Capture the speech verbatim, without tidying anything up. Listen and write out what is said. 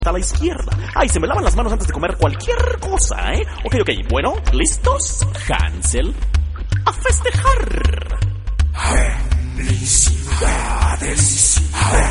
a la izquierda. Ay, se me lavan las manos antes de comer cualquier cosa, ¿eh? Ok, ok, bueno, ¿listos? Hansel, a festejar. Felicidades.